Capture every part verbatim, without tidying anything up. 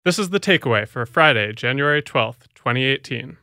This is The Takeaway for Friday, January twelfth, twenty eighteen.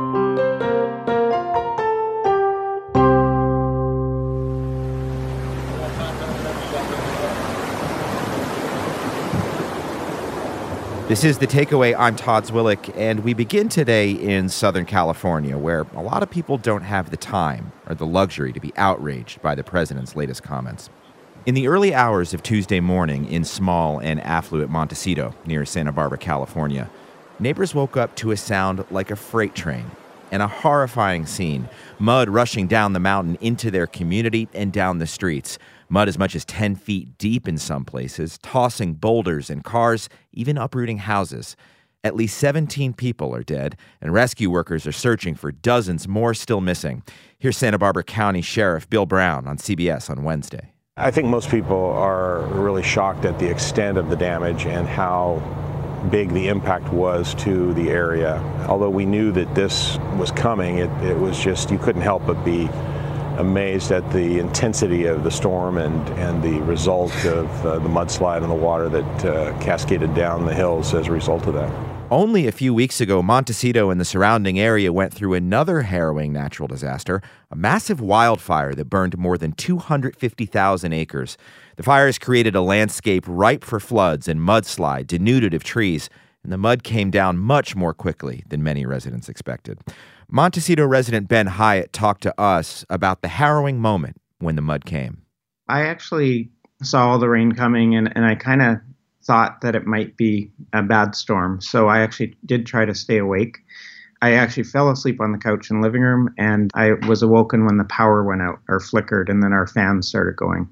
This is The Takeaway. I'm Todd Zwillich, and we begin today in Southern California, where a lot of people don't have the time or the luxury to be outraged by the president's latest comments. In the early hours of Tuesday morning in small and affluent Montecito, near Santa Barbara, California, neighbors woke up to a sound like a freight train and a horrifying scene, mud rushing down the mountain into their community and down the streets. Mud as much as ten feet deep in some places, tossing boulders and cars, even uprooting houses. At least seventeen people are dead, and rescue workers are searching for dozens more still missing. Here's Santa Barbara County Sheriff Bill Brown on C B S on Wednesday. I think most people are really shocked at the extent of the damage and how big the impact was to the area. Although we knew that this was coming, it, it was just, you couldn't help but be amazed at the intensity of the storm and, and the result of uh, the mudslide and the water that uh, cascaded down the hills as a result of that. Only a few weeks ago, Montecito and the surrounding area went through another harrowing natural disaster, a massive wildfire that burned more than two hundred fifty thousand acres. The fires created a landscape ripe for floods and mudslide, denuded of trees, and the mud came down much more quickly than many residents expected. Montecito resident Ben Hyatt talked to us about the harrowing moment when the mud came. I actually saw all the rain coming, and, and I kind of thought that it might be a bad storm. So I actually did try to stay awake. I actually fell asleep on the couch in the living room, and I was awoken when the power went out or flickered, and then our fans started going.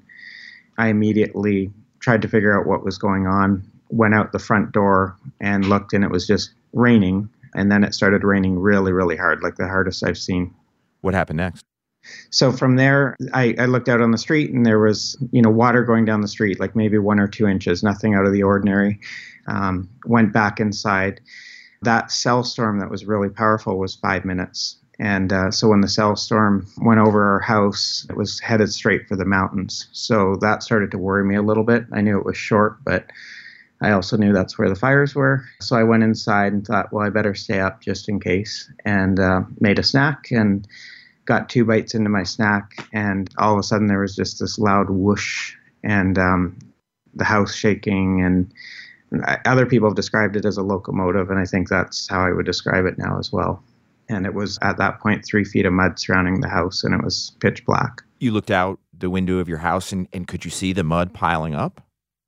I immediately tried to figure out what was going on, went out the front door and looked, and it was just raining. And then it started raining really, really hard, like the hardest I've seen. What happened next? So from there, I, I looked out on the street, and there was, you know, water going down the street, like maybe one or two inches, nothing out of the ordinary. Um, went back inside. That cell storm that was really powerful was five minutes. And uh, so when the cell storm went over our house, it was headed straight for the mountains. So that started to worry me a little bit. I knew it was short, but I also knew that's where the fires were. So I went inside and thought, well, I better stay up just in case, and uh, made a snack and got two bites into my snack. And all of a sudden there was just this loud whoosh and um, the house shaking. And other people have described it as a locomotive, and I think that's how I would describe it now as well. And it was at that point three feet of mud surrounding the house, and it was pitch black. You looked out the window of your house, and, and could you see the mud piling up?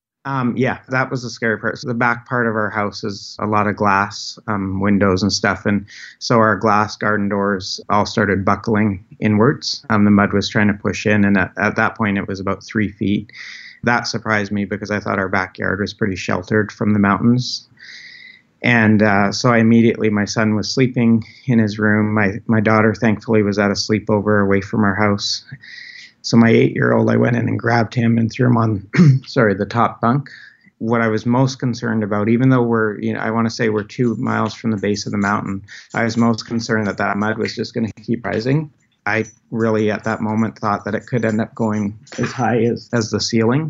Um, yeah, that was the scary part. So the back part of our house is a lot of glass um, windows and stuff. And so our glass garden doors all started buckling inwards. Um, the mud was trying to push in. And at, at that point, it was about three feet. That surprised me because I thought our backyard was pretty sheltered from the mountains. And uh, so I immediately, my son was sleeping in his room. My, my daughter, thankfully, was at a sleepover away from our house. So my eight-year-old, I went in and grabbed him and threw him on, sorry, the top bunk. What I was most concerned about, even though we're, you know, I want to say we're two miles from the base of the mountain, I was most concerned that that mud was just going to keep rising. I really, at that moment, thought that it could end up going as high as, as the ceiling.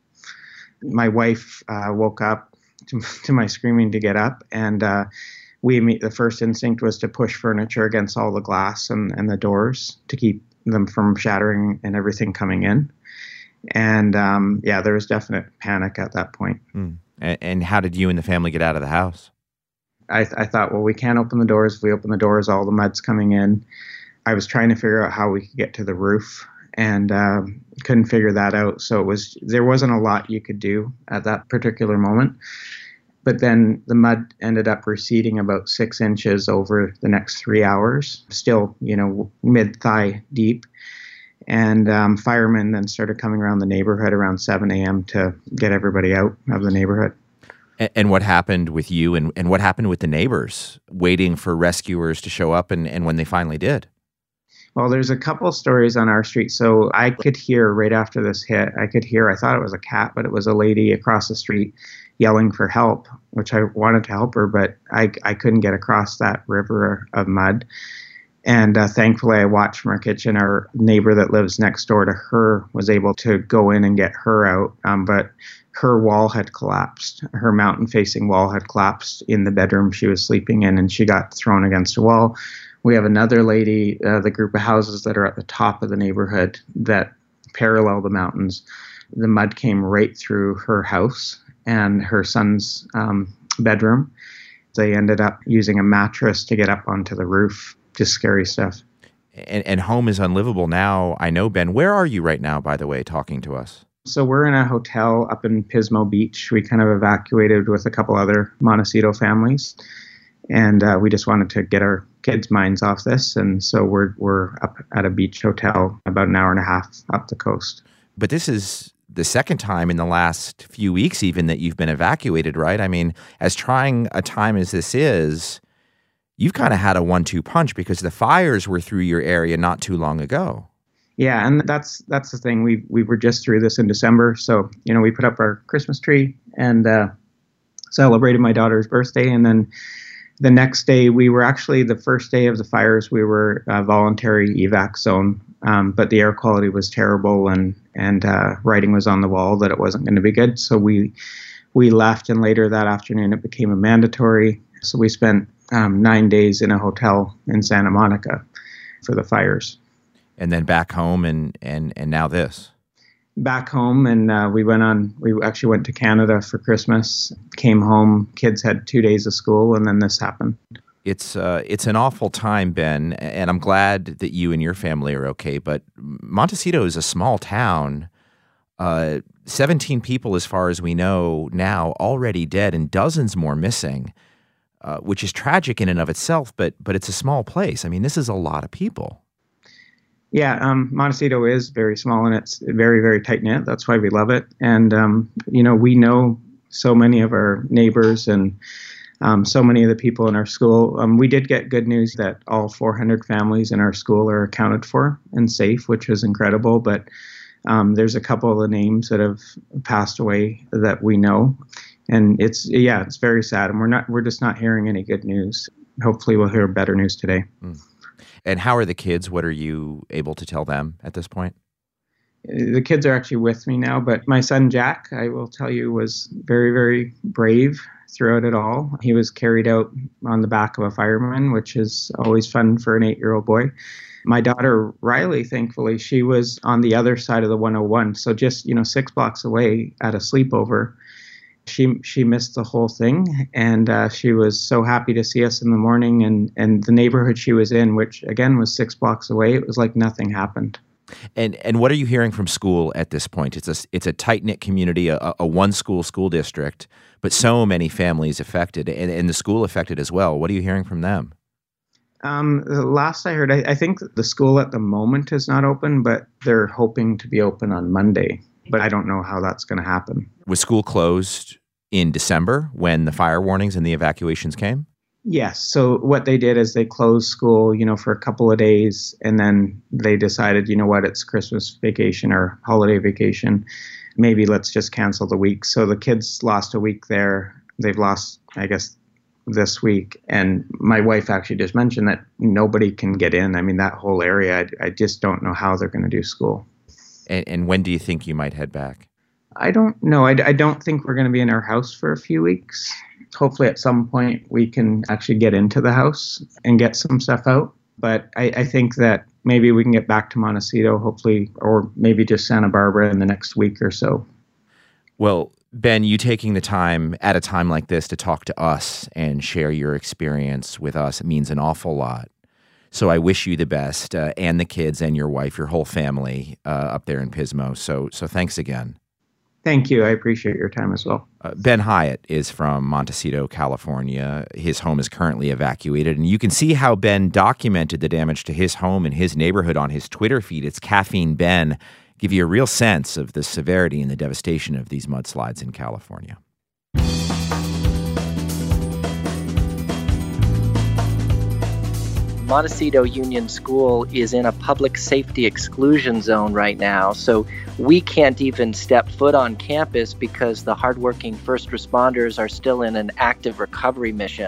My wife uh, woke up to, to my screaming to get up, and uh, we the first instinct was to push furniture against all the glass and, and the doors to keep them from shattering and everything coming in. And um, yeah, there was definite panic at that point. Mm. And, and how did you and the family get out of the house? I, I thought, well, we can't open the doors. If we open the doors, all the mud's coming in. I was trying to figure out how we could get to the roof, and uh, couldn't figure that out. So it was there wasn't a lot you could do at that particular moment. But then the mud ended up receding about six inches over the next three hours, still, you know, mid-thigh deep. And um, firemen then started coming around the neighborhood around seven a.m. to get everybody out of the neighborhood. And, and what happened with you and, and what happened with the neighbors waiting for rescuers to show up and, and when they finally did? Well, there's a couple stories on our street. So I could hear right after this hit, I could hear, I thought it was a cat, but it was a lady across the street yelling for help, which I wanted to help her, but I, I couldn't get across that river of mud. And uh, thankfully, I watched from our kitchen. Our neighbor that lives next door to her was able to go in and get her out. Um, but her wall had collapsed. Her mountain-facing wall had collapsed in the bedroom she was sleeping in, and she got thrown against a wall. We have another lady, uh, the group of houses that are at the top of the neighborhood that parallel the mountains. The mud came right through her house and her son's um, bedroom. They ended up using a mattress to get up onto the roof. Just scary stuff. And, and home is unlivable now. I know, Ben. Where are you right now, by the way, talking to us? So we're in a hotel up in Pismo Beach. We kind of evacuated with a couple other Montecito families. And uh, we just wanted to get our kids' minds off this. And so we're we're up at a beach hotel about an hour and a half up the coast. But this is the second time in the last few weeks even that you've been evacuated, right? I mean, as trying a time as this is, you've kind of had a one two punch because the fires were through your area not too long ago. Yeah, and that's that's the thing. We we were just through this in December. So, you know, we put up our Christmas tree and uh, celebrated my daughter's birthday. And then the next day, we were actually the first day of the fires, we were a voluntary evac zone. Um, but the air quality was terrible and, and uh, writing was on the wall that it wasn't going to be good. So we we left, and later that afternoon, it became a mandatory. So we spent um, nine days in a hotel in Santa Monica for the fires. And then back home, and and and now this. Back home, and uh, we went on, we actually went to Canada for Christmas, came home, kids had two days of school, and then this happened. It's uh, it's an awful time, Ben, and I'm glad that you and your family are okay, but Montecito is a small town. Uh, seventeen people, as far as we know now, already dead, and dozens more missing, uh, which is tragic in and of itself, but but it's a small place. I mean, this is a lot of people. Yeah, um, Montecito is very small, and it's very, very tight-knit. That's why we love it. And, um, you know, we know so many of our neighbors and um, so many of the people in our school. Um, we did get good news that all four hundred families in our school are accounted for and safe, which is incredible. But um, there's a couple of the names that have passed away that we know. And it's, yeah, it's very sad. And we're not, we're just not hearing any good news. Hopefully we'll hear better news today. Mm. And how are the kids? What are you able to tell them at this point? The kids are actually with me now, but my son Jack, I will tell you, was very, very brave throughout it all. He was carried out on the back of a fireman, which is always fun for an eight-year-old boy. My daughter Riley, thankfully, she was on the other side of the one oh one, so just, you know, six blocks away at a sleepover. She she missed the whole thing, and uh, she was so happy to see us in the morning. And, and the neighborhood she was in, which again was six blocks away, it was like nothing happened. And and what are you hearing from school at this point? It's a it's a tight knit community, a, a one school school district, but so many families affected, and, and the school affected as well. What are you hearing from them? Um, the last I heard, I, I think the school at the moment is not open, but they're hoping to be open on Monday. But I don't know how that's going to happen. Was school closed in December when the fire warnings and the evacuations came? Yes. So what they did is they closed school, you know, for a couple of days, and then they decided, you know what, it's Christmas vacation or holiday vacation. Maybe let's just cancel the week. So the kids lost a week there. They've lost, I guess, this week. And my wife actually just mentioned that nobody can get in. I mean, that whole area, I, I just don't know how they're going to do school. And, and when do you think you might head back? I don't know. I, I don't think we're going to be in our house for a few weeks. Hopefully at some point we can actually get into the house and get some stuff out. But I, I think that maybe we can get back to Montecito, hopefully, or maybe just Santa Barbara in the next week or so. Well, Ben, you taking the time at a time like this to talk to us and share your experience with us, it means an awful lot. So I wish you the best, uh, and the kids and your wife, your whole family uh, up there in Pismo. So so thanks again. Thank you. I appreciate your time as well. Uh, Ben Hyatt is from Montecito, California. His home is currently evacuated, and you can see how Ben documented the damage to his home and his neighborhood on his Twitter feed. It's Caffeine Ben. Give you a real sense of the severity and the devastation of these mudslides in California. Montecito Union School is in a public safety exclusion zone right now, so we can't even step foot on campus because the hardworking first responders are still in an active recovery mission.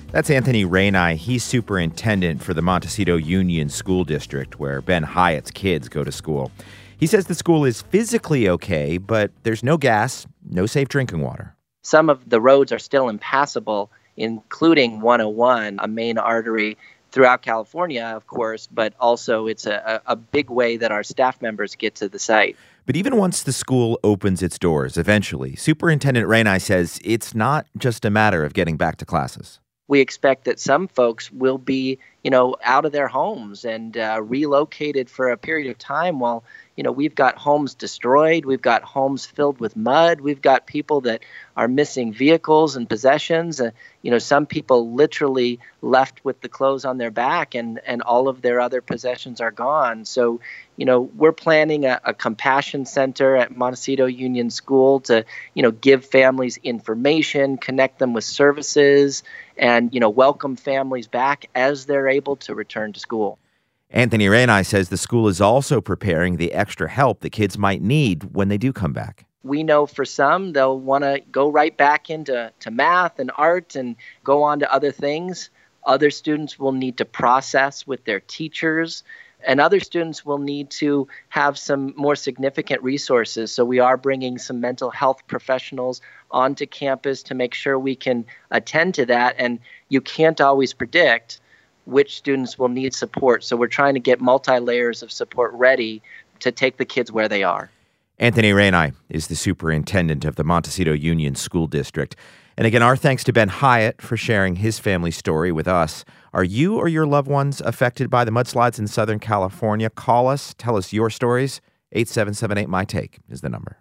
That's Anthony Rainey. He's superintendent for the Montecito Union School District, where Ben Hyatt's kids go to school. He says the school is physically okay, but there's no gas, no safe drinking water. Some of the roads are still impassable, including one oh one, a main artery throughout California, of course, but also it's a, a big way that our staff members get to the site. But even once the school opens its doors, eventually, Superintendent Rainey says it's not just a matter of getting back to classes. We expect that some folks will be, you know, out of their homes and uh, relocated for a period of time while, you know, we've got homes destroyed. We've got homes filled with mud. We've got people that are missing vehicles and possessions. Uh, you know, some people literally left with the clothes on their back and, and all of their other possessions are gone. So, you know, we're planning a, a compassion center at Montecito Union School to, you know, give families information, connect them with services, and, you know, welcome families back as they're able to return to school. Anthony Rainey says the school is also preparing the extra help that kids might need when they do come back. We know for some, they'll want to go right back into to math and art and go on to other things. Other students will need to process with their teachers, and other students will need to have some more significant resources. So we are bringing some mental health professionals onto campus to make sure we can attend to that. And you can't always predict which students will need support. So we're trying to get multi-layers of support ready to take the kids where they are. Anthony Rainey is the superintendent of the Montecito Union School District. And again, our thanks to Ben Hyatt for sharing his family story with us. Are you or your loved ones affected by the mudslides in Southern California? Call us. Tell us your stories. eight seven seven eight, M Y TAKE is the number.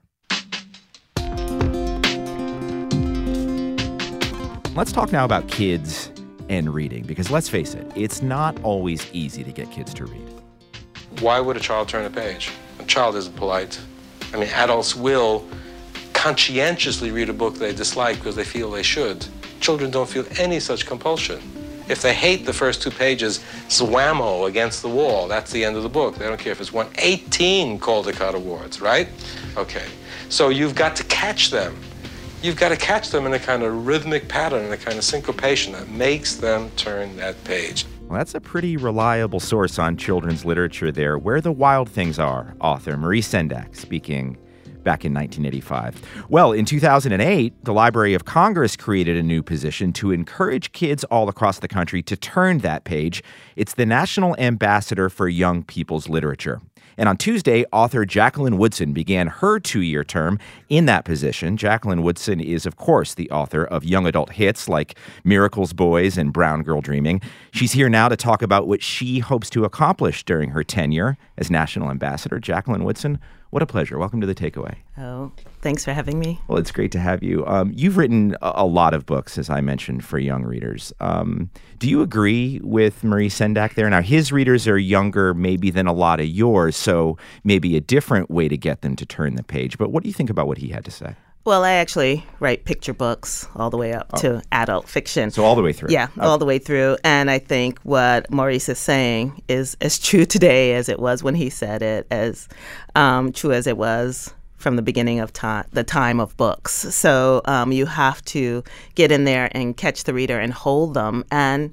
Let's talk now about kids and reading, because let's face it, it's not always easy to get kids to read. Why would a child turn a page? A child isn't polite. I mean, adults will conscientiously read a book they dislike because they feel they should. Children don't feel any such compulsion. If they hate the first two pages, zwammo against the wall, that's the end of the book. They don't care if it's won eighteen Caldecott Awards, right? Okay, so you've got to catch them. You've got to catch them in a kind of rhythmic pattern, in a kind of syncopation that makes them turn that page. Well, that's a pretty reliable source on children's literature there. Where the Wild Things Are, author Marie Sendak speaking back in nineteen eighty-five. Well, in two thousand eight, the Library of Congress created a new position to encourage kids all across the country to turn that page. It's the National Ambassador for Young People's Literature. And on Tuesday, author Jacqueline Woodson began her two-year term in that position. Jacqueline Woodson is, of course, the author of young adult hits like Miracles Boys and Brown Girl Dreaming. She's here now to talk about what she hopes to accomplish during her tenure as National Ambassador. Jacqueline Woodson, what a pleasure. Welcome to The Takeaway. Oh, thanks for having me. Well, it's great to have you. Um, you've written a, a lot of books, as I mentioned, for young readers. Um, do you agree with Marie Sendak there? Now, his readers are younger maybe than a lot of yours, so maybe a different way to get them to turn the page. But what do you think about what he had to say? Well, I actually write picture books all the way up oh. to adult fiction. So all the way through. Yeah, oh. all the way through. And I think what Maurice is saying is as true today as it was when he said it, as um, true as it was from the beginning of time, the time of books. So um, you have to get in there and catch the reader and hold them and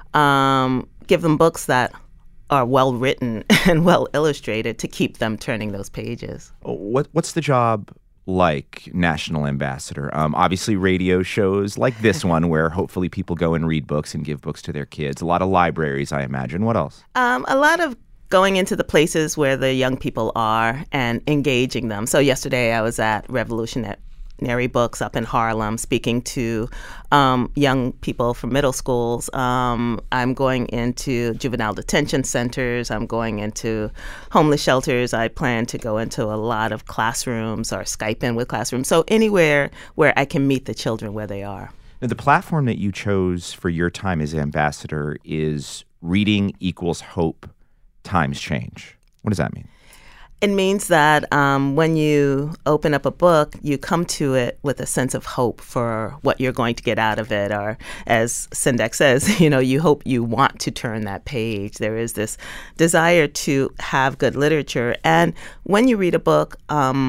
um, give them books that are well written and well illustrated to keep them turning those pages. What What's the job like National Ambassador? Um, obviously radio shows like this one where hopefully people go and read books and give books to their kids. A lot of libraries, I imagine. What else? Um, a lot of going into the places where the young people are and engaging them. So yesterday I was at Revolutionary Books up in Harlem speaking to um, young people from middle schools. Um, I'm going into juvenile detention centers. I'm going into homeless shelters. I plan to go into a lot of classrooms or Skype in with classrooms. So anywhere where I can meet the children where they are. Now, the platform that you chose for your time as ambassador is Reading Equals Hope Times Change. What does that mean? It means that um, when you open up a book, you come to it with a sense of hope for what you're going to get out of it. Or as Sendak says, you know, you hope you want to turn that page. There is this desire to have good literature. And when you read a book, um,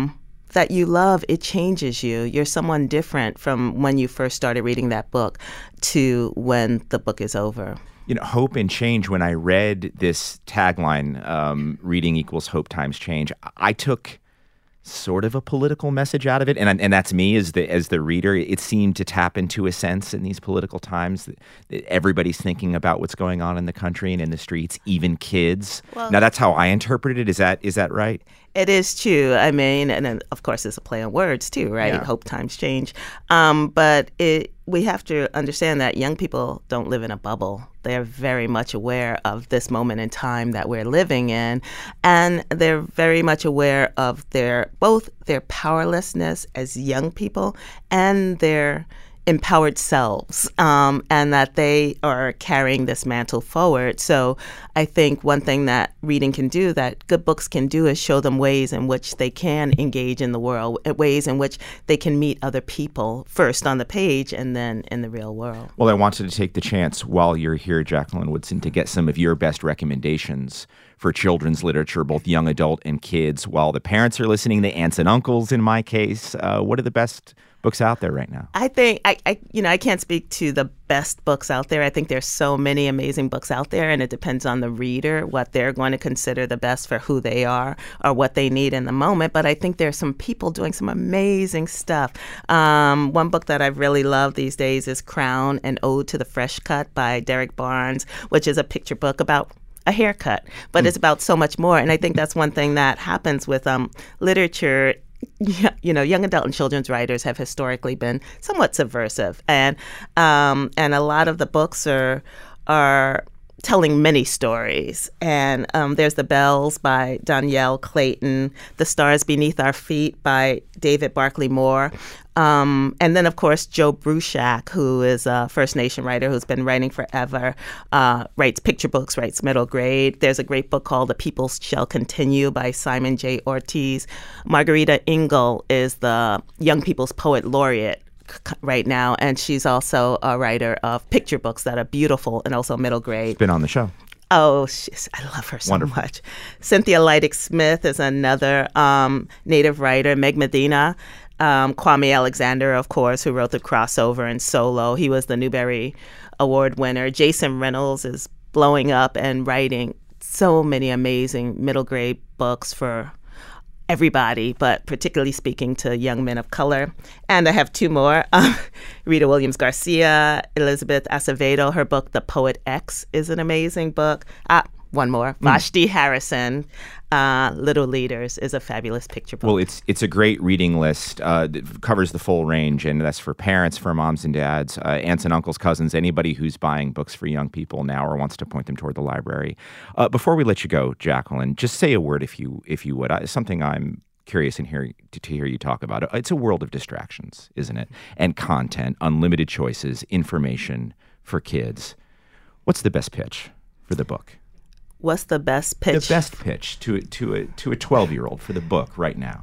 that you love, it changes you. You're someone different from when you first started reading that book to when the book is over. You know, hope and change, when I read this tagline, um, reading equals hope times change, I took sort of a political message out of it. And and that's me as the as the reader. It seemed to tap into a sense in these political times that, that everybody's thinking about what's going on in the country and in the streets, even kids. Well, now, that's how I interpreted it. Is that is that right? It is true. I mean, and then, of course, it's a play on words, too, right? Yeah. Hope times change. Um, but it, we have to understand that young people don't live in a bubble. They're very much aware of this moment in time that we're living in. And they're very much aware of their both their powerlessness as young people and their empowered selves, um, and that they are carrying this mantle forward. So I think one thing that reading can do, that good books can do, is show them ways in which they can engage in the world, ways in which they can meet other people, first on the page and then in the real world. Well, I wanted to take the chance while you're here, Jacqueline Woodson, to get some of your best recommendations for children's literature, both young adult and kids. While the parents are listening, the aunts and uncles, in my case, uh, what are the best books out there right now? I think I, I, you know, I can't speak to the best books out there. I think there's so many amazing books out there, and it depends on the reader what they're going to consider the best for who they are or what they need in the moment. But I think there's some people doing some amazing stuff. Um, one book that I've really loved these days is Crown: An Ode to the Fresh Cut by Derek Barnes, which is a picture book about a haircut, but mm. it's about so much more. And I think that's one thing that happens with um, literature. You know, young adult and children's writers have historically been somewhat subversive, and um, and a lot of the books are are telling many stories. And um, there's The Bells by Danielle Clayton, The Stars Beneath Our Feet by David Barclay Moore. Um, and then, of course, Joe Bruchac, who is a First Nation writer who's been writing forever, uh, writes picture books, writes middle grade. There's a great book called The People Shall Continue by Simon J. Ortiz. Margarita Engel is the Young People's Poet Laureate right now, and she's also a writer of picture books that are beautiful and also middle grade. She's been on the show. Oh, she's, I love her so Wonderful. much. Cynthia Leidig Smith is another um, Native writer. Meg Medina. Um, Kwame Alexander, of course, who wrote the crossover and Solo. He was the Newbery Award winner. Jason Reynolds is blowing up and writing so many amazing middle grade books for everybody, but particularly speaking to young men of color. And I have two more. Um, Rita Williams Garcia, Elizabeth Acevedo, her book, The Poet X, is an amazing book. Ah, one more. Mm. Vashti Harrison, uh, Little Leaders, is a fabulous picture book. Well, it's it's a great reading list. Uh, that covers the full range, and that's for parents, for moms and dads, uh, aunts and uncles, cousins, anybody who's buying books for young people now or wants to point them toward the library. Uh, before we let you go, Jacqueline, just say a word if you if you would. I, something I'm curious in hear, to, to hear you talk about. It's a world of distractions, isn't it? And content, unlimited choices, information for kids. What's the best pitch for the book? What's the best pitch? The best pitch to to a to a twelve-year-old for the book right now.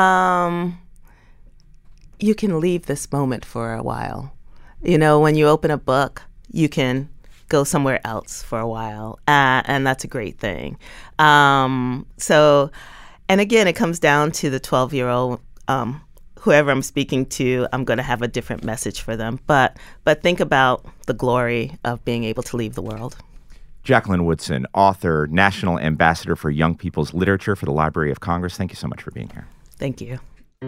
Um, you can leave this moment for a while. You know, when you open a book, you can go somewhere else for a while, uh, and that's a great thing. Um, so, and again, it comes down to the twelve-year-old. Um, whoever I'm speaking to, I'm going to have a different message for them. But but think about the glory of being able to leave the world. Jacqueline Woodson, author, National Ambassador for Young People's Literature for the Library of Congress. Thank you so much for being here. Thank you.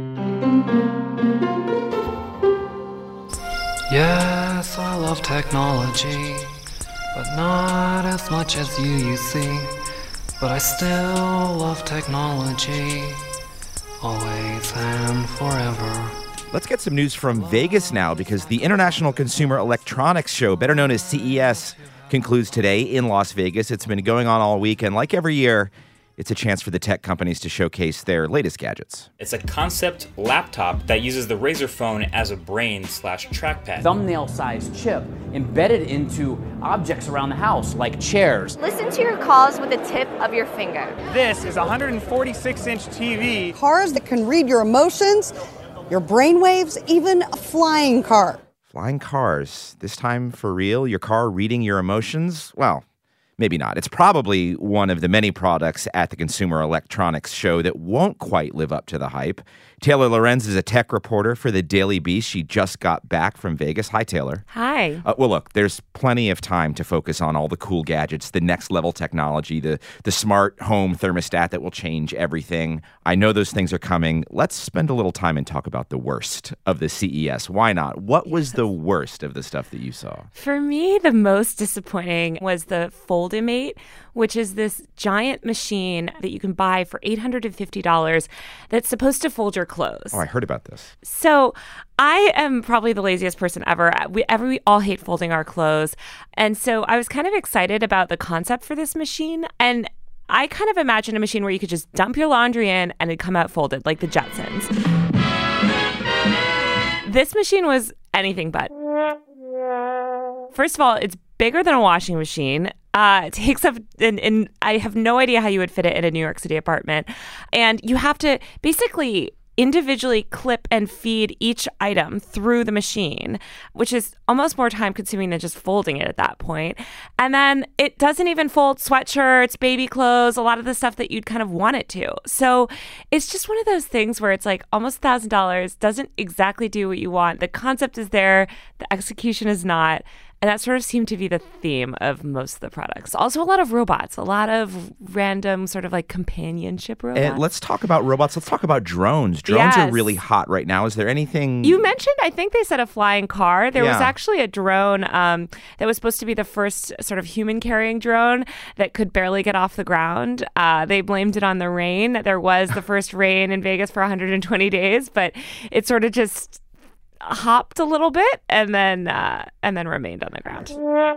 Yes, I love technology, but not as much as you, you see. But I still love technology, always and forever. Let's get some news from Vegas now, because the International Consumer Electronics Show, better known as C E S, concludes today in Las Vegas. It's been going on all week, and like every year, it's a chance for the tech companies to showcase their latest gadgets. It's a concept laptop that uses the Razer phone as a brain slash trackpad. Thumbnail-sized chip embedded into objects around the house, like chairs. Listen to your calls with the tip of your finger. This is a one hundred forty-six inch T V. Cars that can read your emotions, your brainwaves, even a flying car. Flying cars. This time for real? Your car reading your emotions? Well, maybe not. It's probably one of the many products at the Consumer Electronics Show that won't quite live up to the hype. Taylor Lorenz is a tech reporter for the Daily Beast. She just got back from Vegas. Hi, Taylor. Hi. Uh, well, look, there's plenty of time to focus on all the cool gadgets, the next level technology, the, the smart home thermostat that will change everything. I know those things are coming. Let's spend a little time and talk about the worst of the C E S. Why not? What was the worst of the stuff that you saw? For me, the most disappointing was the Foldimate, which is this giant machine that you can buy for eight hundred fifty dollars that's supposed to fold your clothes. Oh, I heard about this. So I am probably the laziest person ever. We, ever. we all hate folding our clothes. And so I was kind of excited about the concept for this machine. And I kind of imagined a machine where you could just dump your laundry in and it'd come out folded like the Jetsons. This machine was anything but. First of all, it's bigger than a washing machine. Uh, it takes up, and, and I have no idea how you would fit it in a New York City apartment. And you have to basically individually clip and feed each item through the machine, which is almost more time consuming than just folding it at that point. And then it doesn't even fold sweatshirts, baby clothes, a lot of the stuff that you'd kind of want it to. So it's just one of those things where it's like almost one thousand dollars, doesn't exactly do what you want. The concept is there, the execution is not. And that sort of seemed to be the theme of most of the products. Also, a lot of robots, a lot of random sort of like companionship robots. And let's talk about robots. Let's talk about drones. Drones yes. are really hot right now. Is there anything... You mentioned, I think they said a flying car. There yeah. was actually a drone um, that was supposed to be the first sort of human-carrying drone that could barely get off the ground. Uh, they blamed it on the rain. There was the first rain in Vegas for one hundred twenty days, but it sort of just hopped a little bit and then uh, and then remained on the ground.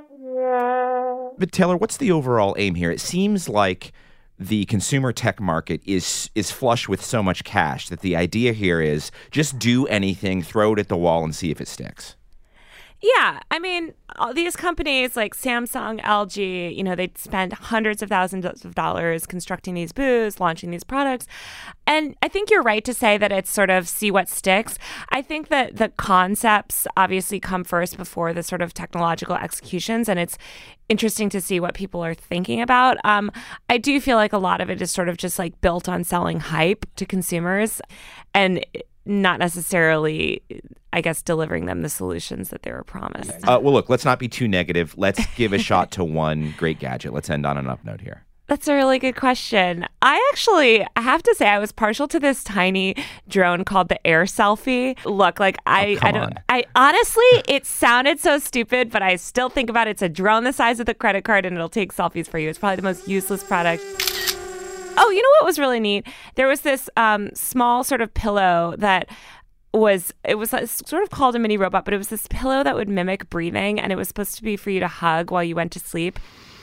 But Taylor, what's the overall aim here? It seems like the consumer tech market is is flush with so much cash that the idea here is just do anything, throw it at the wall and see if it sticks. Yeah, I mean, all these companies like Samsung, L G, you know, they spend hundreds of thousands of dollars constructing these booths, launching these products. And I think you're right to say that it's sort of see what sticks. I think that the concepts obviously come first before the sort of technological executions. And it's interesting to see what people are thinking about. Um, I do feel like a lot of it is sort of just like built on selling hype to consumers and not necessarily, I guess, delivering them the solutions that they were promised. Uh, well, look, let's not be too negative. Let's give a shot to one great gadget. Let's end on an up note here. That's a really good question. I actually, I have to say, I was partial to this tiny drone called the Air Selfie. Look, like I, oh, I don't, on. I honestly, it sounded so stupid, but I still think about it. It's a drone the size of the credit card, and it'll take selfies for you. It's probably the most useless product. Oh, you know what was really neat? There was this um, small sort of pillow that was, it was sort of called a mini robot, but it was this pillow that would mimic breathing, and it was supposed to be for you to hug while you went to sleep.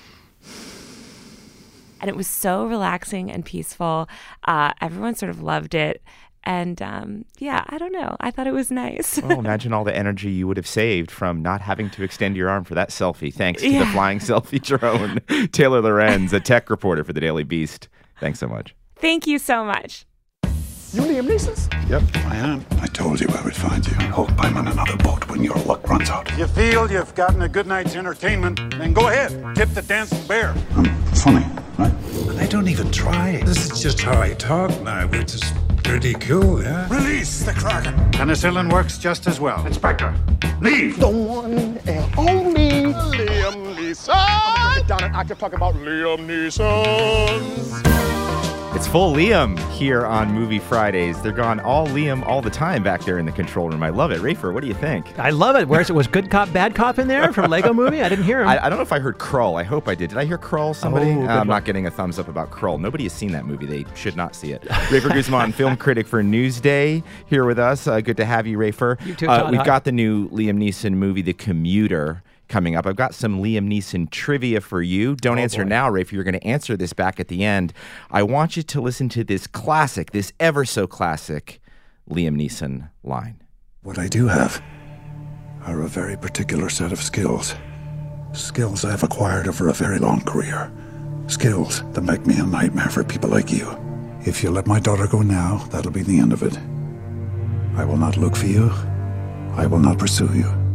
And it was so relaxing and peaceful. Uh, everyone sort of loved it. And um, yeah, I don't know. I thought it was nice. Well, imagine all the energy you would have saved from not having to extend your arm for that selfie, thanks to Yeah. the flying selfie drone. Taylor Lorenz, a tech reporter for the Daily Beast. Thanks so much. Thank you so much. You Liam Neeson? Yep, I am. I told you I would find you. I hope I'm on another boat when your luck runs out. If you feel you've gotten a good night's entertainment, then go ahead. Tip the dancing bear. I'm funny, right? I don't even try. This is just how I talk now, which is pretty cool, yeah? Release the Kraken. Penicillin works just as well. Inspector, leave! The one and only Liam Neeson. I'm gonna get down and act talking about Liam Neeson. It's full Liam here on Movie Fridays. They're gone all Liam all the time back there in the control room. I love it. Rafer, what do you think? I love it. Where's it? Was Good Cop, Bad Cop in there from Lego Movie? I didn't hear him. I, I don't know if I heard Krull. I hope I did. Did I hear Krull, somebody? Oh, uh, good I'm one. not getting a thumbs up about Krull. Nobody has seen that movie. They should not see it. Rafer Guzman, film critic for Newsday, here with us. Uh, good to have you, Rafer. You too, uh, Todd. We've Hi. got the new Liam Neeson movie, The Commuter, coming up. I've got some Liam Neeson trivia for you. Don't Oh, answer boy. now, Rafer. You're going to answer this back at the end. I want you to listen to this classic, this ever so classic Liam Neeson line. What I do have are a very particular set of skills. Skills I've acquired over a very long career. Skills that make me a nightmare for people like you. If you let my daughter go now, that'll be the end of it. I will not look for you. I will not pursue you.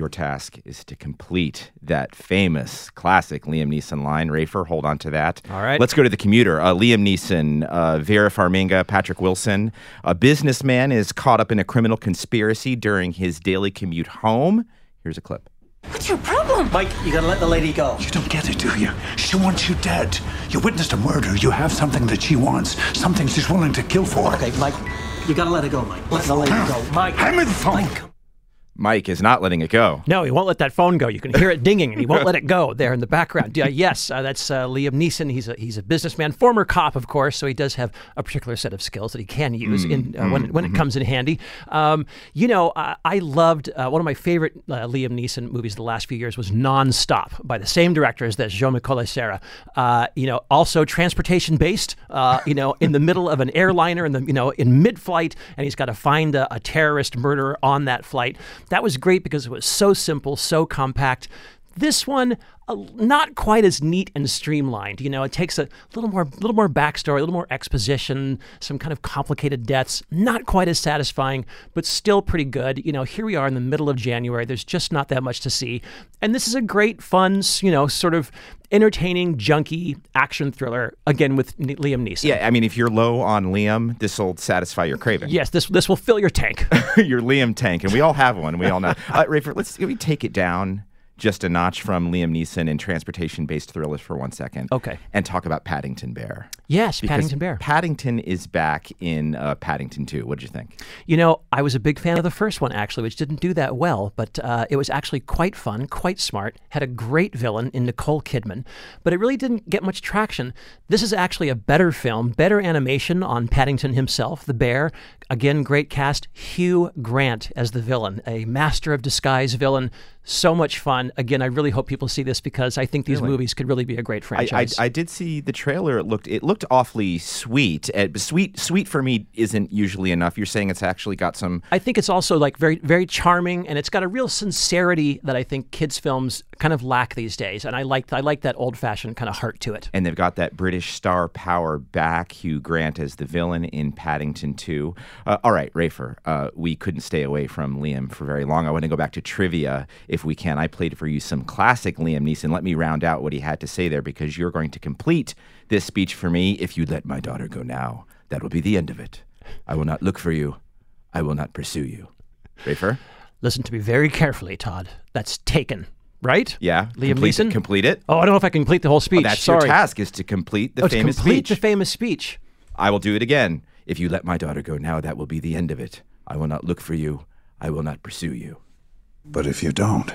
your task is to complete that famous classic Liam Neeson line. Rafer, hold on to that. All right. Let's go to the commuter. Uh, Liam Neeson, uh, Vera Farmiga, Patrick Wilson. A businessman is caught up in a criminal conspiracy during his daily commute home. Here's a clip. What's your problem? Mike, you gotta let the lady go. You don't get it, do you? She wants you dead. You witnessed a murder. You have something that she wants, something she's willing to kill for. Okay, Mike, you gotta let it go, Mike. Let the lady go. Mike. Hand me the phone. Mike. Mike is not letting it go. No, he won't let that phone go. You can hear it dinging, and he won't let it go there in the background. Uh, yes, uh, that's uh, Liam Neeson. He's a he's a businessman, former cop, of course, so he does have a particular set of skills that he can use Mm, in uh, mm, when when mm-hmm. it comes in handy. Um, you know, uh, I loved uh, one of my favorite uh, Liam Neeson movies the last few years was Non-Stop by the same director as that Jean-Michel Serra. Uh, you know, also transportation based. Uh, you know, in the middle of an airliner, in the you know in mid-flight, and he's got to find a, a terrorist murderer on that flight. That was great because it was so simple, so compact. This one, uh, not quite as neat and streamlined. You know, it takes a little more, little more backstory, a little more exposition, some kind of complicated deaths. Not quite as satisfying, but still pretty good. You know, here we are in the middle of January. There's just not that much to see, and this is a great, fun, you know, sort of entertaining, junky action thriller. Again with N- Liam Neeson. Yeah, I mean, if you're low on Liam, this will satisfy your craving. Yes, this this will fill your tank. Your Liam tank, and we all have one. We all know. Uh, Rafer, let's let me take it down just a notch from Liam Neeson in transportation-based thrillers for one second. Okay. And talk about Paddington Bear. Yes, Because Paddington Bear. Paddington is back in uh, Paddington two. What did you think? You know, I was a big fan of the first one, actually, which didn't do that well, but uh, it was actually quite fun, quite smart, had a great villain in Nicole Kidman, but it really didn't get much traction. This is actually a better film, better animation on Paddington himself, the bear. Again, great cast. Hugh Grant as the villain, a master of disguise villain. So much fun. Again, I really hope people see this because I think these Really? movies could really be a great I, I, franchise. I did see the trailer. It looked it looked awfully sweet. Uh, sweet sweet for me isn't usually enough. You're saying it's actually got some. I think it's also like very, very charming, and it's got a real sincerity that I think kids' films kind of lack these days. And I like I like that old-fashioned kind of heart to it. And they've got that British star power back, Hugh Grant as the villain in Paddington two. Uh, all right, Rafer, uh, we couldn't stay away from Liam for very long. I want to go back to trivia if we can. I played for you some classic Liam Neeson. Let me round out what he had to say there because you're going to complete this speech for me. If you let my daughter go now, that will be the end of it. I will not look for you. I will not pursue you. Rafer? Listen to me very carefully, Todd. That's Taken, right? Yeah. Liam complete Neeson? It, complete it. Oh, I don't know if I can complete the whole speech. Oh, that's Sorry. your task is to complete the oh, famous to complete speech. the famous speech. I will do it again. If you let my daughter go now, that will be the end of it. I will not look for you. I will not pursue you. But if you don't,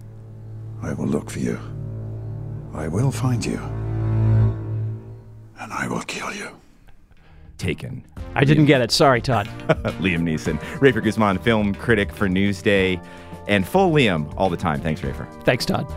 I will look for you. I will find you. And I will kill you. Taken. I didn't get it. Sorry, Todd. Liam Neeson. Rafer Guzman, film critic for Newsday. And full Liam all the time. Thanks, Rafer. Thanks, Todd.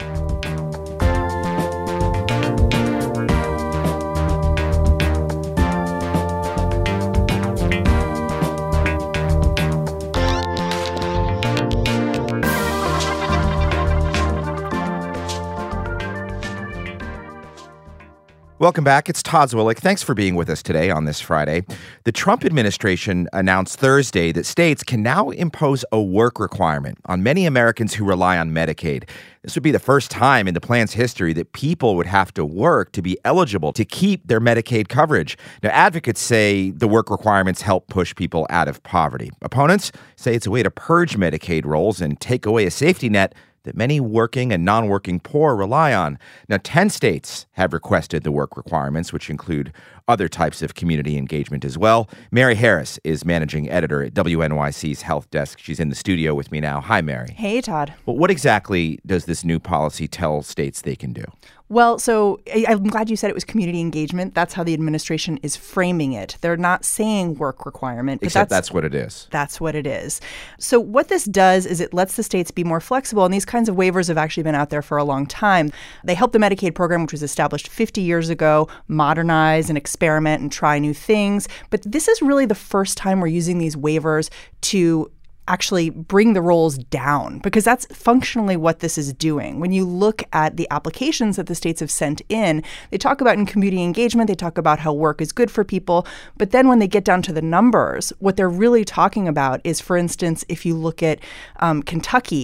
Welcome back. It's Todd Zwillich. Thanks for being with us today on this Friday. The Trump administration announced Thursday that states can now impose a work requirement on many Americans who rely on Medicaid. This would be the first time in the plan's history that people would have to work to be eligible to keep their Medicaid coverage. Now, advocates say the work requirements help push people out of poverty. Opponents say it's a way to purge Medicaid rolls and take away a safety net that many working and non-working poor rely on. Now, ten states have requested the work requirements, which include other types of community engagement as well. Mary Harris is managing editor at W N Y C's Health Desk. She's in the studio with me now. Hi, Mary. Hey, Todd. Well, what exactly does this new policy tell states they can do? Well, so I- I'm glad you said it was community engagement. That's how the administration is framing it. They're not saying work requirement. But Except that's, that's what it is. That's what it is. So what this does is it lets the states be more flexible, and these kinds of waivers have actually been out there for a long time. They help the Medicaid program, which was established fifty years ago, modernize and experiment and try new things. But this is really the first time we're using these waivers to actually bring the rolls down, because that's functionally what this is doing. When you look at the applications that the states have sent in, they talk about in community engagement, they talk about how work is good for people. But then when they get down to the numbers, what they're really talking about is, for instance, if you look at um, Kentucky,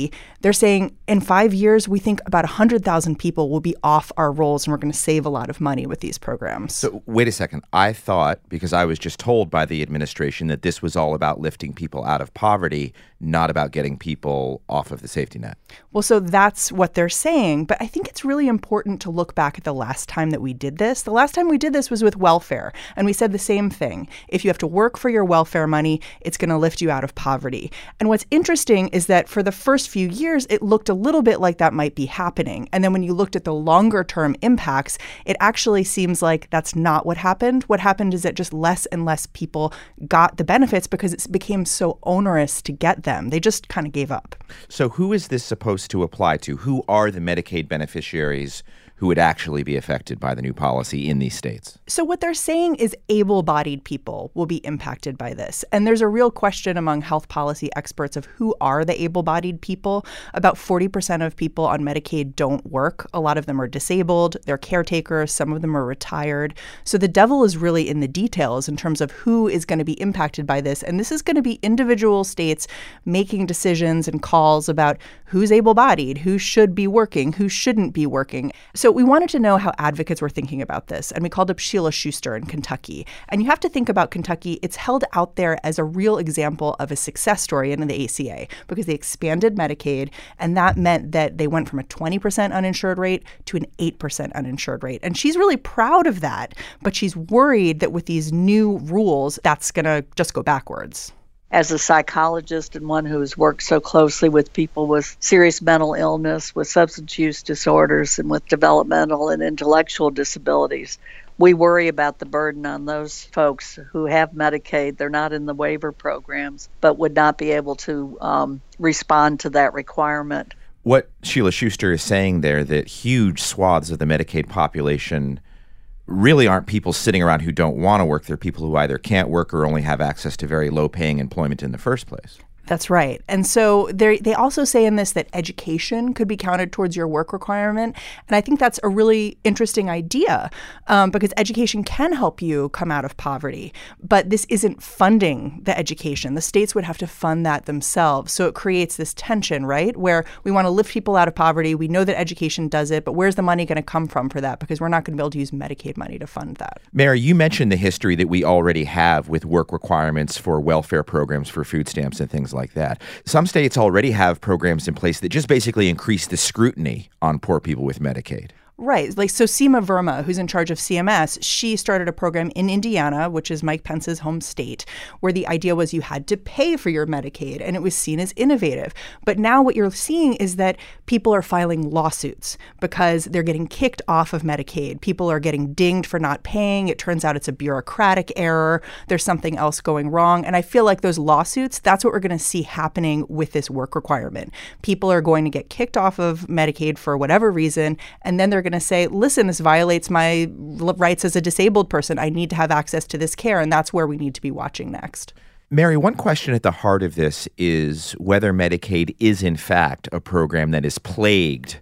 They're saying in five years, we think about one hundred thousand people will be off our rolls and we're going to save a lot of money with these programs. So wait a second. I thought, because I was just told by the administration that this was all about lifting people out of poverty, not about getting people off of the safety net. Well, so that's what they're saying. But I think it's really important to look back at the last time that we did this. The last time we did this was with welfare. And we said the same thing. If you have to work for your welfare money, it's going to lift you out of poverty. And what's interesting is that for the first few years, it looked a little bit like that might be happening. And then when you looked at the longer term impacts, it actually seems like that's not what happened. What happened is that just less and less people got the benefits because it became so onerous to get them. They just kind of gave up. So who is this supposed to apply to? Who are the Medicaid beneficiaries who would actually be affected by the new policy in these states? So what they're saying is able-bodied people will be impacted by this. And there's a real question among health policy experts of who are the able-bodied people. About forty percent of people on Medicaid don't work. A lot of them are disabled. They're caretakers. Some of them are retired. So the devil is really in the details in terms of who is going to be impacted by this. And this is going to be individual states making decisions and calls about who's able-bodied, who should be working, who shouldn't be working. So we wanted to know how advocates were thinking about this, and we called up Sheila Schuster in Kentucky. And you have to think about Kentucky. It's held out there as a real example of a success story in the A C A because they expanded Medicaid, and that meant that they went from a twenty percent uninsured rate to an eight percent uninsured rate. And she's really proud of that, but she's worried that with these new rules, that's going to just go backwards. As a psychologist and one who's worked so closely with people with serious mental illness, with substance use disorders, and with developmental and intellectual disabilities, we worry about the burden on those folks who have Medicaid. They're not in the waiver programs, but would not be able to um, respond to that requirement. What Sheila Schuster is saying there, that huge swaths of the Medicaid population really aren't people sitting around who don't want to work. They're people who either can't work or only have access to very low-paying employment in the first place. That's right. And so they they also say in this that education could be counted towards your work requirement. And I think that's a really interesting idea um, because education can help you come out of poverty. But this isn't funding the education. The states would have to fund that themselves. So it creates this tension, right, where we want to lift people out of poverty. We know that education does it, but where's the money going to come from for that? Because we're not going to be able to use Medicaid money to fund that. Mary, you mentioned the history that we already have with work requirements for welfare programs for food stamps and things like that. Some states already have programs in place that just basically increase the scrutiny on poor people with Medicaid. Right. Like, so Seema Verma, who's in charge of C M S, she started a program in Indiana, which is Mike Pence's home state, where the idea was you had to pay for your Medicaid, and it was seen as innovative. But now what you're seeing is that people are filing lawsuits because they're getting kicked off of Medicaid. People are getting dinged for not paying. It turns out it's a bureaucratic error. There's something else going wrong. And I feel like those lawsuits, that's what we're going to see happening with this work requirement. People are going to get kicked off of Medicaid for whatever reason, and then they're going to say, listen, this violates my rights as a disabled person. I need to have access to this care, and that's where we need to be watching next. Mary, one question at the heart of this is whether Medicaid is, in fact, a program that is plagued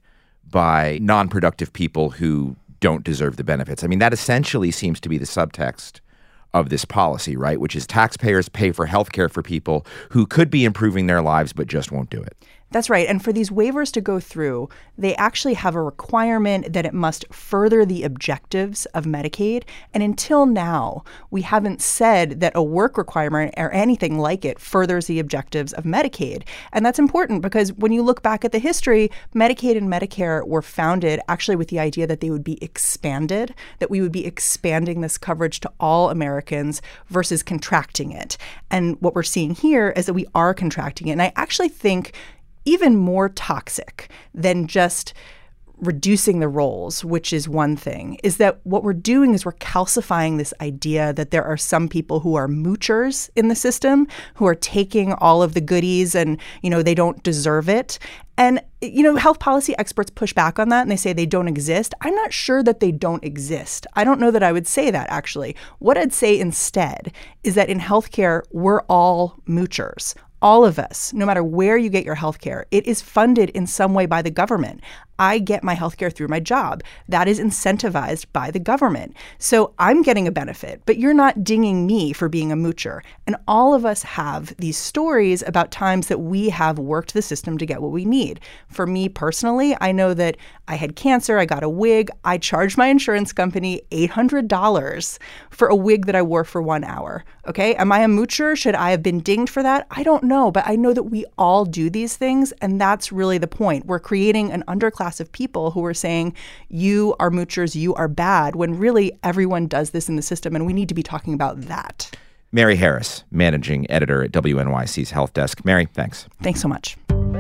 by non-productive people who don't deserve the benefits. I mean, that essentially seems to be the subtext of this policy, right? Which is taxpayers pay for health care for people who could be improving their lives but just won't do it. That's right. And for these waivers to go through, they actually have a requirement that it must further the objectives of Medicaid. And until now, we haven't said that a work requirement or anything like it furthers the objectives of Medicaid. And that's important because when you look back at the history, Medicaid and Medicare were founded actually with the idea that they would be expanded, that we would be expanding this coverage to all Americans versus contracting it. And what we're seeing here is that we are contracting it. And I actually think even more toxic than just reducing the rolls, which is one thing, is that what we're doing is we're calcifying this idea that there are some people who are moochers in the system, who are taking all of the goodies and, you know, they don't deserve it. And, you know, health policy experts push back on that and they say they don't exist. I'm not sure that they don't exist. I don't know that I would say that, actually. What I'd say instead is that in healthcare, we're all moochers. All of us, no matter where you get your health care, it is funded in some way by the government. I get my health care through my job. That is incentivized by the government. So I'm getting a benefit, but you're not dinging me for being a moocher. And all of us have these stories about times that we have worked the system to get what we need. For me personally, I know that I had cancer, I got a wig, I charged my insurance company eight hundred dollars for a wig that I wore for one hour. Okay, am I a moocher? Should I have been dinged for that? I don't know, but I know that we all do these things, and that's really the point. We're creating an underclass of people who are saying, you are moochers, you are bad, when really everyone does this in the system, and we need to be talking about that. Mary Harris, managing editor at W N Y C's Health Desk. Mary, thanks. Thanks so much.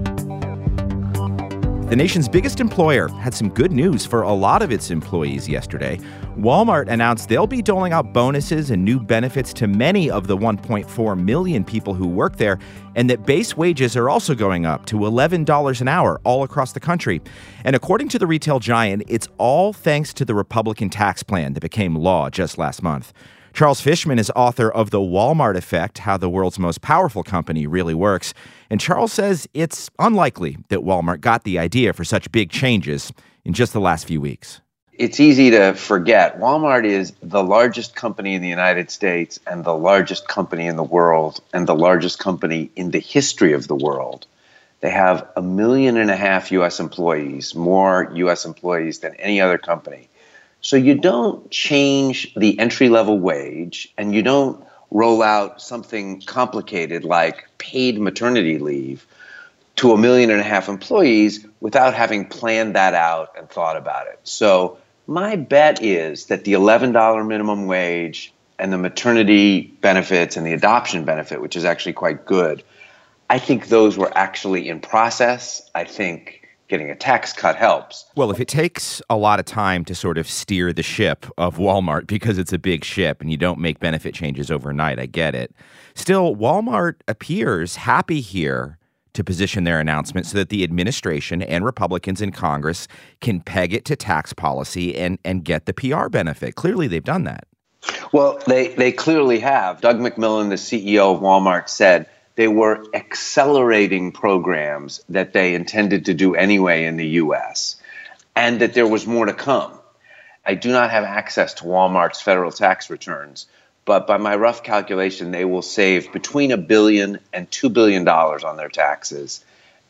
The nation's biggest employer had some good news for a lot of its employees yesterday. Walmart announced they'll be doling out bonuses and new benefits to many of the one point four million people who work there, and that base wages are also going up to eleven dollars an hour all across the country. And according to the retail giant, it's all thanks to the Republican tax plan that became law just last month. Charles Fishman is author of The Walmart Effect, How the World's Most Powerful Company Really Works. And Charles says it's unlikely that Walmart got the idea for such big changes in just the last few weeks. It's easy to forget. Walmart is the largest company in the United States and the largest company in the world and the largest company in the history of the world. They have a million and a half U S employees, more U S employees than any other company. So you don't change the entry-level wage, and you don't roll out something complicated like paid maternity leave to a million and a half employees without having planned that out and thought about it. So my bet is that the eleven dollars minimum wage and the maternity benefits and the adoption benefit, which is actually quite good, I think those were actually in process. I think getting a tax cut helps. Well, if it takes a lot of time to sort of steer the ship of Walmart because it's a big ship and you don't make benefit changes overnight, I get it. Still, Walmart appears happy here to position their announcement so that the administration and Republicans in Congress can peg it to tax policy and, and get the P R benefit. Clearly, they've done that. Well, they, they clearly have. Doug McMillon, the C E O of Walmart, said they were accelerating programs that they intended to do anyway in the U S, and that there was more to come. I do not have access to Walmart's federal tax returns, but by my rough calculation, they will save between a billion and two billion dollars on their taxes.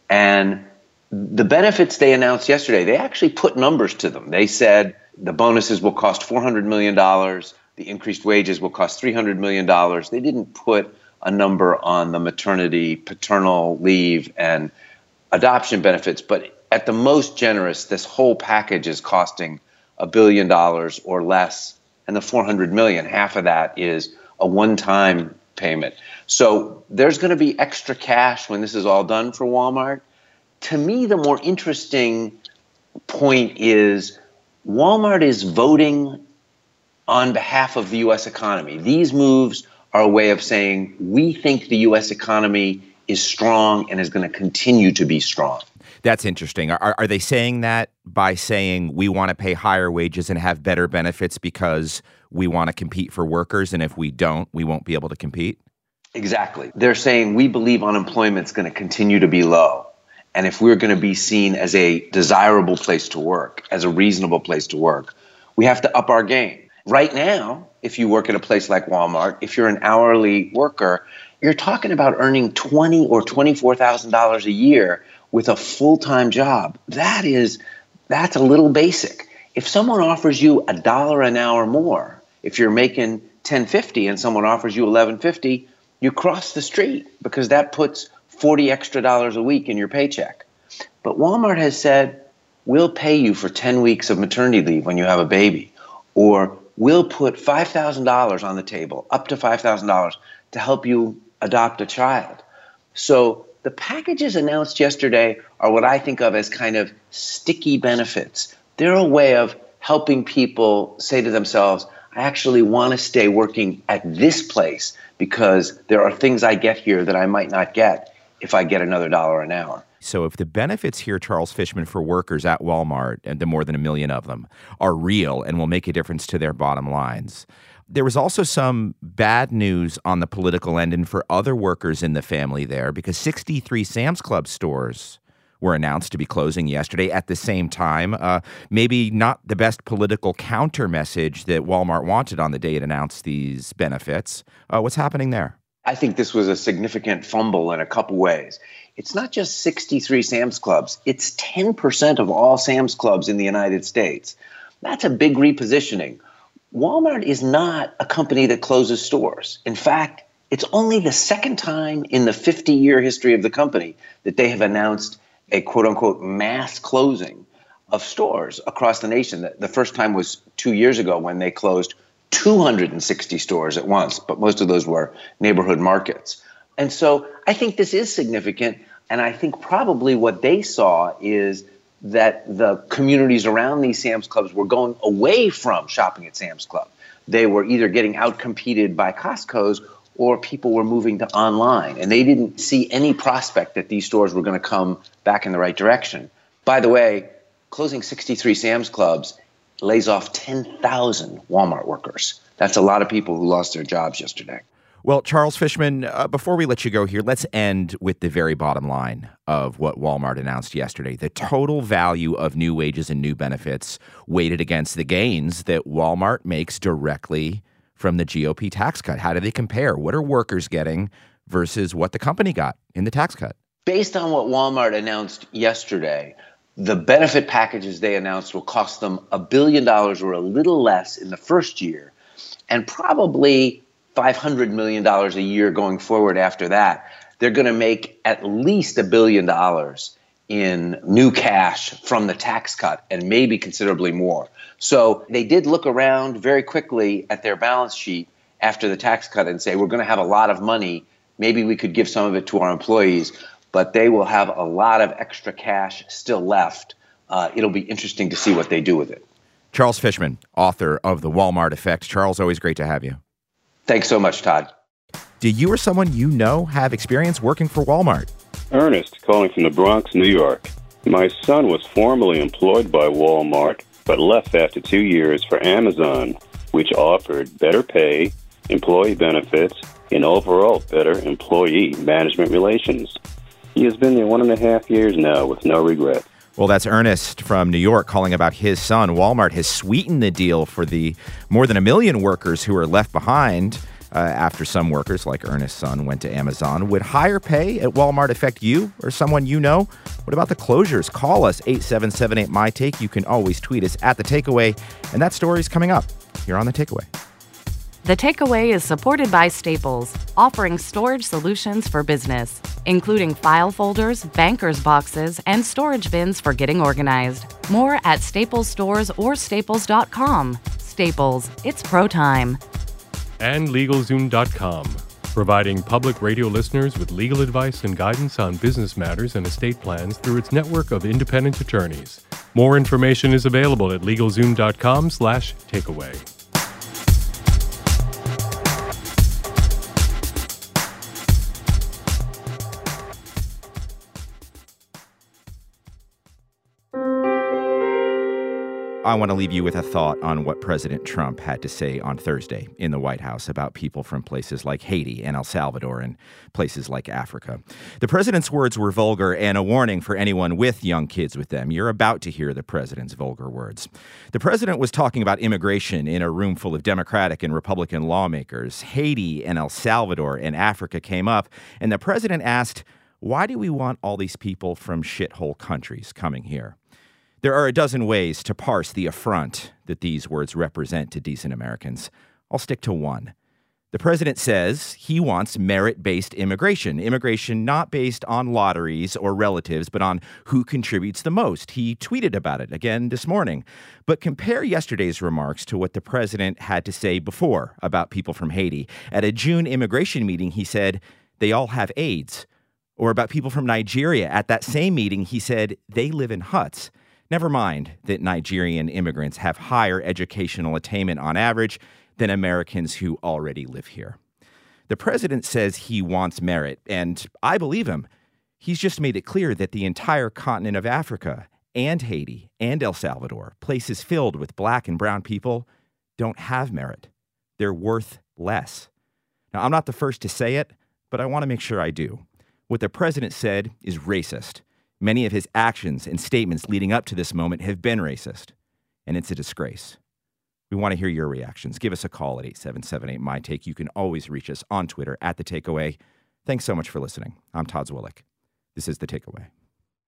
And the benefits they announced yesterday, they actually put numbers to them. They said the bonuses will cost four hundred million dollars, the increased wages will cost three hundred million dollars. They didn't put a number on the maternity, paternal leave, and adoption benefits. But at the most generous, this whole package is costing a billion dollars or less. And the four hundred million, half of that is a one-time payment. So there's going to be extra cash when this is all done for Walmart. To me, the more interesting point is Walmart is voting on behalf of the U S economy. These moves are a way of saying we think the U S economy is strong and is going to continue to be strong. That's interesting. Are, are they saying that by saying we want to pay higher wages and have better benefits because we want to compete for workers, and if we don't, we won't be able to compete? Exactly. They're saying we believe unemployment is going to continue to be low. And if we're going to be seen as a desirable place to work, as a reasonable place to work, we have to up our game. Right now, if you work at a place like Walmart, if you're an hourly worker, you're talking about earning twenty thousand dollars or twenty-four thousand dollars a year with a full-time job. That is, that's a little basic. If someone offers you a dollar an hour more, if you're making ten fifty and someone offers you eleven fifty, you cross the street because that puts forty extra dollars a week in your paycheck. But Walmart has said, we'll pay you for ten weeks of maternity leave when you have a baby, or we'll put five thousand dollars on the table, up to five thousand dollars, to help you adopt a child. So the packages announced yesterday are what I think of as kind of sticky benefits. They're a way of helping people say to themselves, I actually want to stay working at this place because there are things I get here that I might not get if I get another dollar an hour. So if the benefits here, Charles Fishman, for workers at Walmart, and the more than a million of them, are real and will make a difference to their bottom lines, There was also some bad news on the political end and for other workers in the family there, because sixty-three Sam's Club stores were announced to be closing yesterday at the same time. Uh, maybe not the best political counter message that Walmart wanted on the day it announced these benefits. Uh, what's happening there? I think this was a significant fumble in a couple ways. It's not just sixty-three Sam's Clubs. It's ten percent of all Sam's Clubs in the United States. That's a big repositioning. Walmart is not a company that closes stores. In fact, it's only the second time in the fifty-year history of the company that they have announced a quote-unquote mass closing of stores across the nation. The first time was two years ago when they closed two hundred sixty stores at once, but most of those were neighborhood markets. And so I think this is significant, and I think probably what they saw is that the communities around these Sam's Clubs were going away from shopping at Sam's Club. They were either getting outcompeted by Costco's or people were moving to online, and they didn't see any prospect that these stores were going to come back in the right direction. By the way, closing sixty-three Sam's Clubs lays off ten thousand Walmart workers. That's a lot of people who lost their jobs yesterday. Well, Charles Fishman, uh, before we let you go here, let's end with the very bottom line of what Walmart announced yesterday. The total value of new wages and new benefits weighted against the gains that Walmart makes directly from the G O P tax cut. How do they compare? What are workers getting versus what the company got in the tax cut? Based on what Walmart announced yesterday, the benefit packages they announced will cost them a billion dollars or a little less in the first year, and probably five hundred million dollars a year going forward after that. They're going to make at least a billion dollars in new cash from the tax cut, and maybe considerably more. So they did look around very quickly at their balance sheet after the tax cut and say, we're going to have a lot of money. Maybe we could give some of it to our employees, but they will have a lot of extra cash still left. Uh, it'll be interesting to see what they do with it. Charles Fishman, author of The Walmart Effect. Charles, always great to have you. Thanks so much, Todd. Do you or someone you know have experience working for Walmart? Ernest, calling from the Bronx, New York. My son was formerly employed by Walmart, but left after two years for Amazon, which offered better pay, employee benefits, and overall better employee management relations. He has been there one and a half years now with no regret. Well, that's Ernest from New York calling about his son. Walmart has sweetened the deal for the more than a million workers who are left behind uh, after some workers, like Ernest's son, went to Amazon. Would higher pay at Walmart affect you or someone you know? What about the closures? Call us, eight seven seven eight, M Y Take. You can always tweet us at The Takeaway. And that story is coming up here on The Takeaway. The Takeaway is supported by Staples, offering storage solutions for business, including file folders, banker's boxes, and storage bins for getting organized. More at Staples stores or staples dot com. Staples, it's pro time. And LegalZoom dot com, providing public radio listeners with legal advice and guidance on business matters and estate plans through its network of independent attorneys. More information is available at LegalZoom dot com slash takeaway. I want to leave you with a thought on what President Trump had to say on Thursday in the White House about people from places like Haiti and El Salvador and places like Africa. The president's words were vulgar and a warning for anyone with young kids with them. You're about to hear the president's vulgar words. The president was talking about immigration in a room full of Democratic and Republican lawmakers. Haiti and El Salvador and Africa came up, and the president asked, why do we want all these people from shithole countries coming here? There are a dozen ways to parse the affront that these words represent to decent Americans. I'll stick to one. The president says he wants merit-based immigration, immigration not based on lotteries or relatives, but on who contributes the most. He tweeted about it again this morning. But compare yesterday's remarks to what the president had to say before about people from Haiti. At a June immigration meeting, he said, they all have AIDS. Or about people from Nigeria. At that same meeting, he said, they live in huts. Never mind that Nigerian immigrants have higher educational attainment on average than Americans who already live here. The president says he wants merit, and I believe him. He's just made it clear that the entire continent of Africa and Haiti and El Salvador, places filled with black and brown people, don't have merit. they're worth less. Now, I'm not the first to say it, but I want to make sure I do. What the president said is racist. Many of his actions and statements leading up to this moment have been racist, and it's a disgrace. We want to hear your reactions. Give us a call at eight seven seven eight, M Y T A K E. You can always reach us on Twitter at The Takeaway. Thanks so much for listening. I'm Todd Zwillich. This is The Takeaway.